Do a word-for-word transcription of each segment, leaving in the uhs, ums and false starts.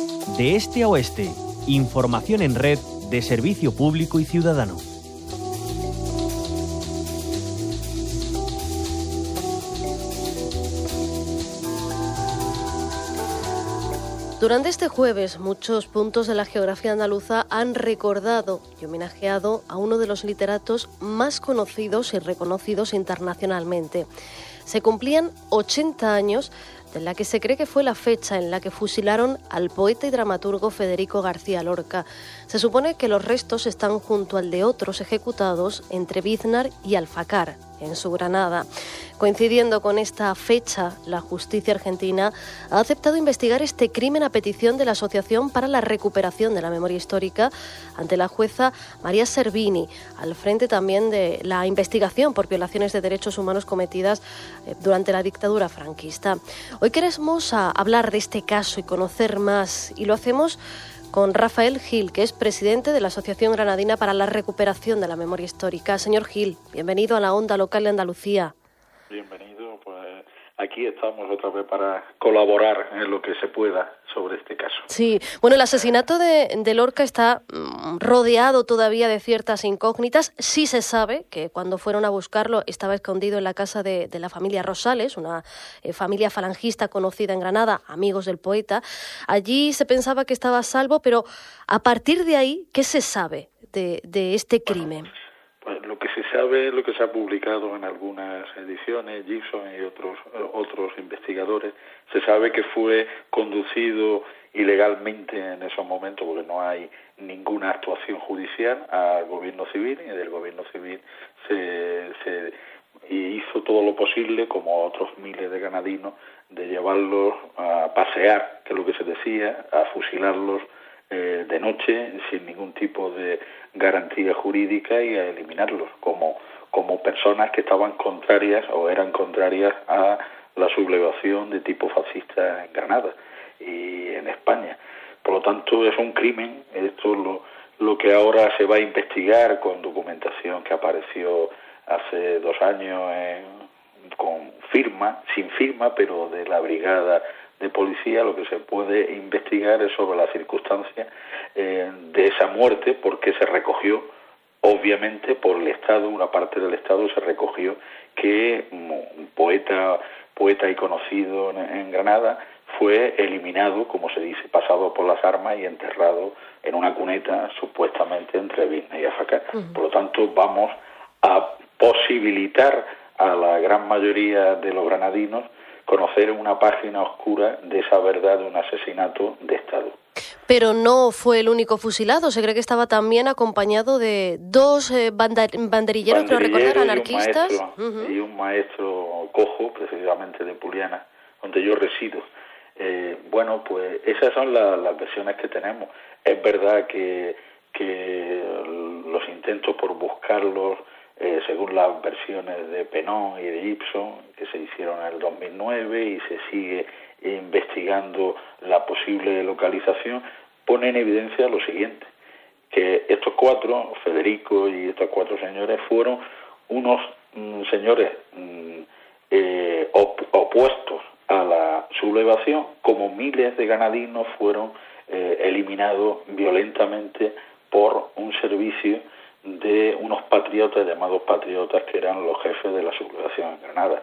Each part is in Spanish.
De este a oeste, información en red de servicio público y ciudadano. Durante este jueves, muchos puntos de la geografía andaluza han recordado y homenajeado a uno de los literatos más conocidos y reconocidos internacionalmente. Se cumplían ochenta años de la que se cree que fue la fecha en la que fusilaron al poeta y dramaturgo Federico García Lorca. Se supone que los restos están junto al de otros ejecutados entre Biznar y Alfacar, en su Granada. Coincidiendo con esta fecha, la justicia argentina ha aceptado investigar este crimen a petición de la Asociación para la Recuperación de la Memoria Histórica ante la jueza María Servini, al frente también de la investigación por violaciones de derechos humanos cometidas durante la dictadura franquista. Hoy queremos hablar de este caso y conocer más, y lo hacemos con Rafael Gil, que es presidente de la Asociación Granadina para la Recuperación de la Memoria Histórica. Señor Gil, bienvenido a la Onda Local de Andalucía. Bienvenido, pues aquí estamos otra vez para colaborar en lo que se pueda sobre este caso. Sí, bueno, el asesinato de, de Lorca está mm, rodeado todavía de ciertas incógnitas. Sí se sabe que cuando fueron a buscarlo estaba escondido en la casa de, de la familia Rosales, una eh, familia falangista conocida en Granada, amigos del poeta. Allí se pensaba que estaba a salvo, pero a partir de ahí, ¿qué se sabe de, de este crimen? Bueno, pues lo que se sabe, lo que se ha publicado en algunas ediciones, Gibson y otros otros investigadores, se sabe que fue conducido ilegalmente en esos momentos, porque no hay ninguna actuación judicial al gobierno civil, y del gobierno civil se, se hizo todo lo posible, como otros miles de granadinos, de llevarlos a pasear, que es lo que se decía, a fusilarlos Eh, de noche sin ningún tipo de garantía jurídica y a eliminarlos como, como personas que estaban contrarias o eran contrarias a la sublevación de tipo fascista en Granada y en España. Por lo tanto, es un crimen. Esto es lo, lo que ahora se va a investigar con documentación que apareció hace dos años en, con firma, sin firma, pero de la brigada de policía. Lo que se puede investigar es sobre las circunstancias eh, de esa muerte, porque se recogió, obviamente, por el Estado, una parte del Estado se recogió que un poeta, poeta y conocido en, en Granada fue eliminado, como se dice, pasado por las armas y enterrado en una cuneta, supuestamente entre Biznar y Alfacar. Uh-huh. Por lo tanto, vamos a posibilitar a la gran mayoría de los granadinos conocer una página oscura de esa verdad de un asesinato de Estado. Pero no fue el único fusilado, se cree que estaba también acompañado de dos eh, bandar- banderilleros, creo recordar, anarquistas. Y un, maestro, uh-huh. y un maestro cojo, precisamente de Puliana, donde yo resido. Eh, bueno, pues esas son la, las versiones que tenemos. Es verdad que, que los intentos por buscarlos, Eh, según las versiones de Penón y de Gibson, que se hicieron en el dos mil nueve y se sigue investigando la posible localización, pone en evidencia lo siguiente, que estos cuatro, Federico y estos cuatro señores, fueron unos mm, señores mm, eh, op- opuestos a la sublevación, como miles de granadinos fueron eh, eliminados violentamente por un servicio de unos patriotas llamados patriotas que eran los jefes de la sublevación en Granada.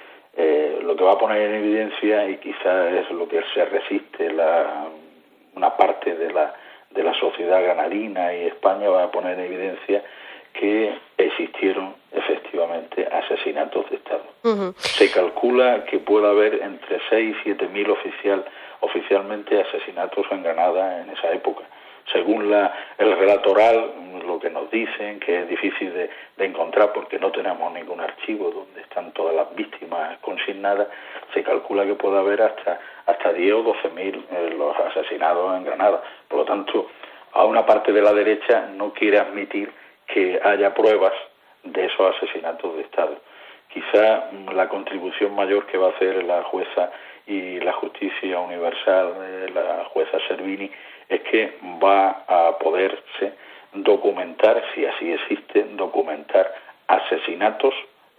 Eh, lo que va a poner en evidencia, y quizás es lo que se resiste la, una parte de la, de la sociedad granadina y España, va a poner en evidencia que existieron efectivamente asesinatos de Estado. Uh-huh. Se calcula que puede haber entre seis y siete mil oficial, oficialmente asesinatos en Granada en esa época. Según la, el relato oral, lo que nos dicen, que es difícil de, de encontrar porque no tenemos ningún archivo donde están todas las víctimas consignadas, se calcula que puede haber hasta hasta diez o doce mil eh, los asesinados en Granada. Por lo tanto, a una parte de la derecha no quiere admitir que haya pruebas de esos asesinatos de Estado. Quizá la contribución mayor que va a hacer la jueza y la justicia universal, eh, la jueza Servini, es que va a poderse documentar, si así existe, documentar asesinatos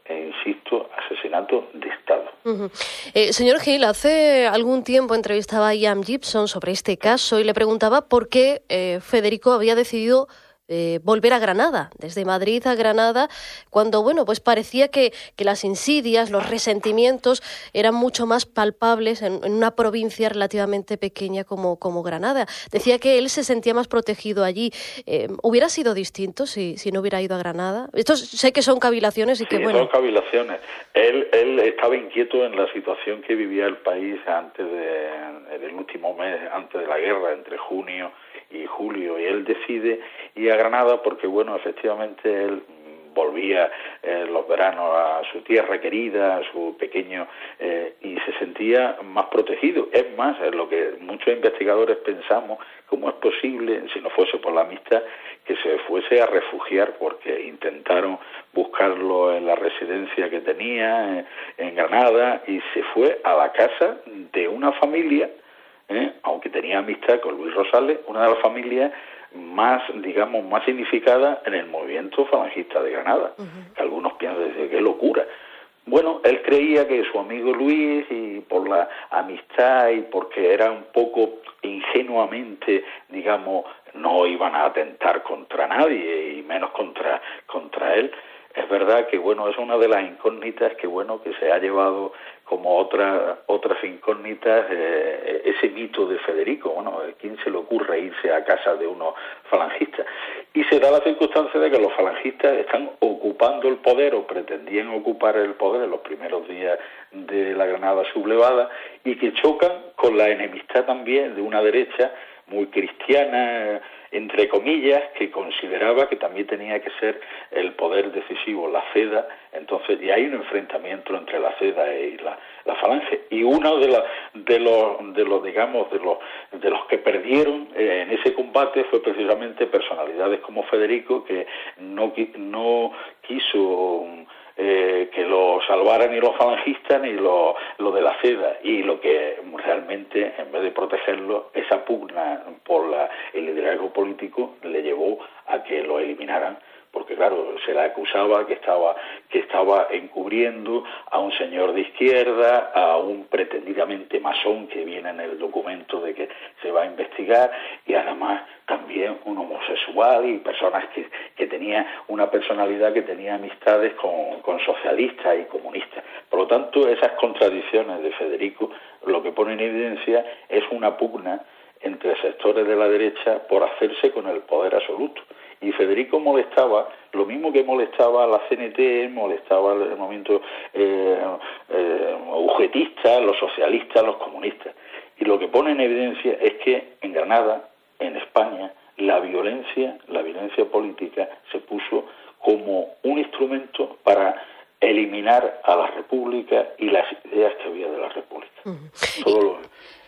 e insisto, asesinato de Estado. Uh-huh. Eh, señor Gil, hace algún tiempo entrevistaba a Ian Gibson sobre este caso y le preguntaba por qué eh, Federico había decidido Eh, volver a Granada, desde Madrid a Granada, cuando, bueno, pues parecía que, que las insidias, los resentimientos eran mucho más palpables en, en una provincia relativamente pequeña como, como Granada. Decía que él se sentía más protegido allí. Eh, ¿Hubiera sido distinto si, si no hubiera ido a Granada? Esto sé que son cavilaciones y que, sí, bueno... son cavilaciones. Él, él estaba inquieto en la situación que vivía el país antes de, en el último mes, antes de la guerra, entre junio y julio, y él decide ir a Granada porque, bueno, efectivamente él volvía eh, los veranos a su tierra querida, a su pequeño, eh, y se sentía más protegido. Es más, es lo que muchos investigadores pensamos, cómo es posible, si no fuese por la amistad, que se fuese a refugiar, porque intentaron buscarlo en la residencia que tenía, eh, en Granada, y se fue a la casa de una familia, ¿Eh? aunque tenía amistad con Luis Rosales, una de las familias más, digamos, más significada en el movimiento falangista de Granada, uh-huh. que algunos piensan que qué locura. Bueno, él creía que su amigo Luis, y por la amistad y porque era un poco ingenuamente, digamos, no iban a atentar contra nadie y menos contra, contra él. Es verdad que, bueno, es una de las incógnitas que, bueno, que se ha llevado como otra, otras incógnitas eh, ese mito de Federico. Bueno, ¿a quién se le ocurre irse a casa de unos falangistas? Y se da la circunstancia de que los falangistas están ocupando el poder o pretendían ocupar el poder en los primeros días de la Granada sublevada y que chocan con la enemistad también de una derecha muy cristiana, entre comillas, que consideraba que también tenía que ser el poder decisivo la CEDA. Entonces, y hay un enfrentamiento entre la CEDA y la, la Falange, y uno de, la, de los, de los, digamos, de los, de los que perdieron eh, en ese combate fue precisamente personalidades como Federico, que no, no quiso Eh, que lo salvaran ni los falangistas ni lo, lo de la CEDA, y lo que realmente, en vez de protegerlo, esa pugna por la, el liderazgo político le llevó a que lo eliminaran, porque claro, se le acusaba que estaba que estaba encubriendo a un señor de izquierda, a un pretendidamente masón que viene en el documento de que se va a investigar, y además también un homosexual y personas que, que tenían una personalidad que tenía amistades con, con socialistas y comunistas. Por lo tanto, esas contradicciones de Federico lo que pone en evidencia es una pugna entre sectores de la derecha por hacerse con el poder absoluto. Y Federico molestaba, lo mismo que molestaba a la C N T, molestaba al movimiento eh, eh, ujetista, los socialistas, los comunistas. Y lo que pone en evidencia es que en Granada, en España, la violencia, la violencia política se puso como un instrumento para eliminar a la República y las ideas que había de la República. Uh-huh. Todo lo,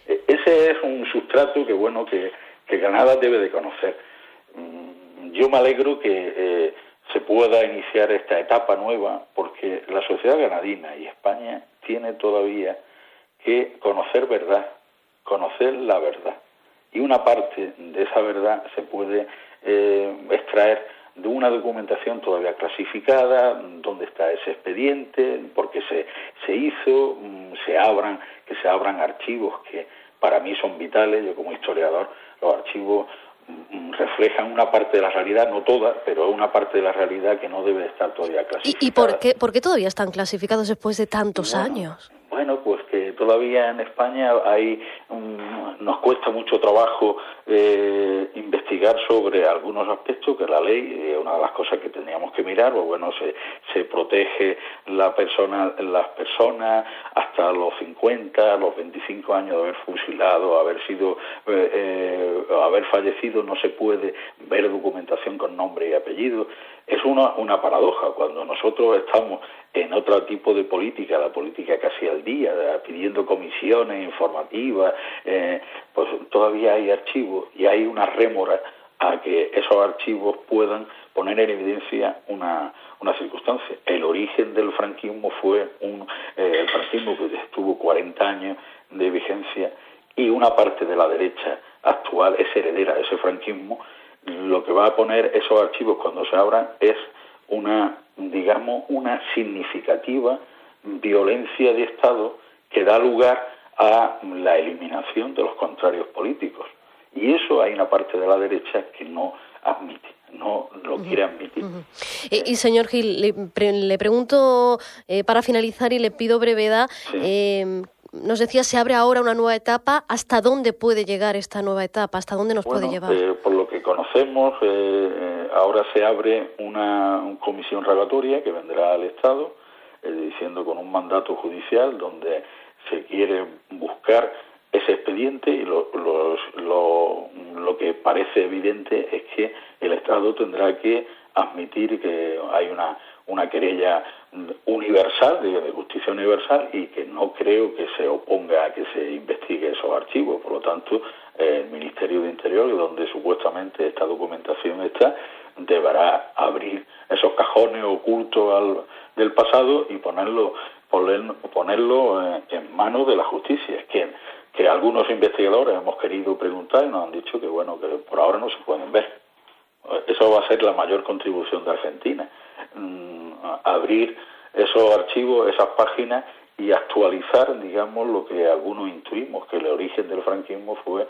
ese es un sustrato que, bueno, que, que Granada debe de conocer. Yo me alegro que eh, se pueda iniciar esta etapa nueva, porque la sociedad granadina y España tiene todavía que conocer verdad, conocer la verdad. Y una parte de esa verdad se puede eh, extraer de una documentación todavía clasificada, donde está ese expediente, porque se, se hizo, se abran, que se abran archivos que para mí son vitales. Yo como historiador, los archivos reflejan una parte de la realidad, no toda, pero una parte de la realidad que no debe estar todavía clasificada. ¿Y, y por qué, por qué todavía están clasificados después de tantos bueno, años? Bueno, pues que todavía en España hay um, nos cuesta mucho trabajo eh, investigar sobre algunos aspectos que la ley, eh, una de las cosas que tendríamos que mirar, pues bueno, se, se protege la persona, las personas hasta los cincuenta, los veinticinco años de haber fusilado, haber sido, eh, eh, haber fallecido, no se puede ver documentación con nombre y apellido. Es una, una paradoja cuando nosotros estamos en otro tipo de política, la política casi al día, pidiendo comisiones informativas, eh, pues todavía hay archivos y hay una rémora a que esos archivos puedan poner en evidencia una, una circunstancia. El origen del franquismo fue un eh, el franquismo que estuvo cuarenta años de vigencia, y una parte de la derecha actual es heredera de ese franquismo. Lo que va a poner esos archivos cuando se abran es una digamos, una significativa violencia de Estado que da lugar a la eliminación de los contrarios políticos. Y eso hay una parte de la derecha que no admite, no lo uh-huh. quiere admitir. Uh-huh. Y, y señor Gil, le, pre, le pregunto eh, para finalizar y le pido brevedad, sí. eh, nos decía, se abre ahora una nueva etapa. ¿Hasta dónde puede llegar esta nueva etapa? ¿Hasta dónde nos bueno, puede llevar? Eh, por lo que conocemos, eh, ahora se abre una, una comisión rogatoria que vendrá al Estado, eh, diciendo con un mandato judicial donde se quiere buscar ese expediente, y lo, lo, lo, lo que parece evidente es que el Estado tendrá que admitir que hay una, una querella universal, de, de justicia universal, y que no creo que se oponga a que se investigue esos archivos. Por lo tanto, eh, el Ministerio de Interior, donde supuestamente esta documentación está, deberá abrir esos cajones ocultos al, del pasado y ponerlo, poner, ponerlo eh, en manos de la justicia. Es que que algunos investigadores hemos querido preguntar y nos han dicho que bueno, que por ahora no se pueden ver. Eso va a ser la mayor contribución de Argentina, mm, abrir esos archivos, esas páginas, y actualizar, digamos, lo que algunos intuimos, que el origen del franquismo fue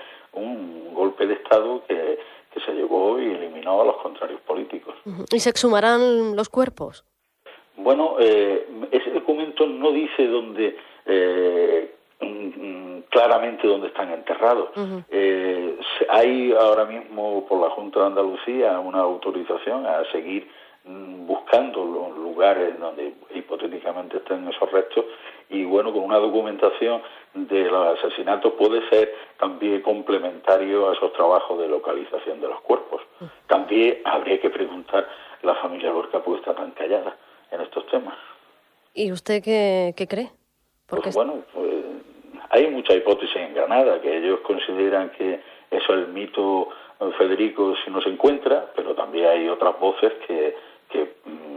un golpe de Estado que, que se llevó y eliminó a los contrarios políticos. ¿Y se exhumarán los cuerpos? Bueno, eh, ese documento no dice dónde... Eh, claramente dónde están enterrados. Uh-huh. Eh, hay ahora mismo por la Junta de Andalucía una autorización a seguir mm, buscando los lugares donde hipotéticamente estén esos restos, y bueno, con una documentación de los asesinatos puede ser también complementario a esos trabajos de localización de los cuerpos. Uh-huh. También habría que preguntar a la familia Lorca por qué está tan callada en estos temas. ¿Y usted qué, qué cree? Porque pues bueno, pues hay mucha hipótesis en Granada, que ellos consideran que eso es el mito Federico si no se encuentra, pero también hay otras voces que, que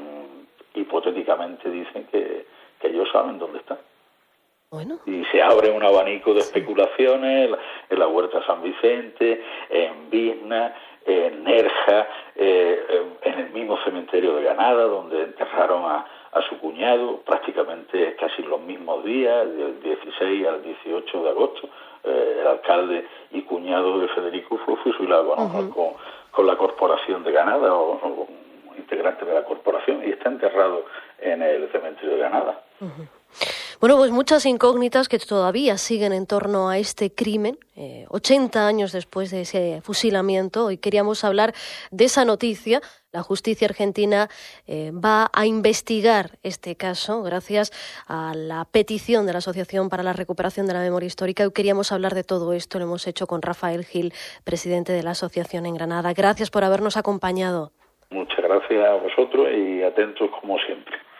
mmm, hipotéticamente dicen que, que ellos saben dónde están. Bueno. Y se abre un abanico de especulaciones en la Huerta San Vicente, en Bizna, en Nerja, eh, en el mismo cementerio de Granada, donde enterraron a, a su cuñado, prácticamente casi los mismos días, del dieciséis al dieciocho de agosto. Eh, el alcalde y cuñado de Federico fue fusilado, ¿no? uh-huh. con, con la corporación de Granada, o, o integrante de la corporación, y está enterrado en el cementerio de Granada. Uh-huh. Bueno, pues muchas incógnitas que todavía siguen en torno a este crimen, eh, ochenta años después de ese fusilamiento. Hoy queríamos hablar de esa noticia. La justicia argentina eh, va a investigar este caso gracias a la petición de la Asociación para la Recuperación de la Memoria Histórica. Hoy queríamos hablar de todo esto, lo hemos hecho con Rafael Gil, presidente de la asociación en Granada. Gracias por habernos acompañado. Muchas gracias a vosotros y atentos como siempre.